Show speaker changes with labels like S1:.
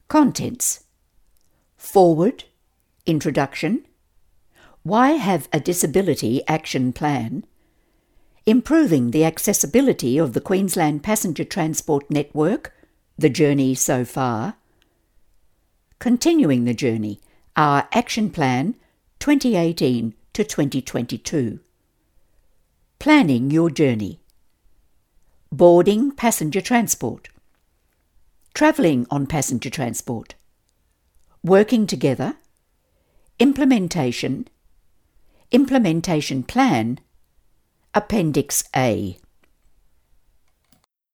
S1: Contents: Foreword, Introduction, Why have a Disability Action Plan, Improving the Accessibility of the Queensland Passenger Transport Network, The Journey So Far, Continuing the Journey, Our Action Plan 2018 to 2022, Planning Your Journey, Boarding Passenger Transport, Travelling on Passenger Transport, Working Together, Implementation, Implementation Plan, Appendix A.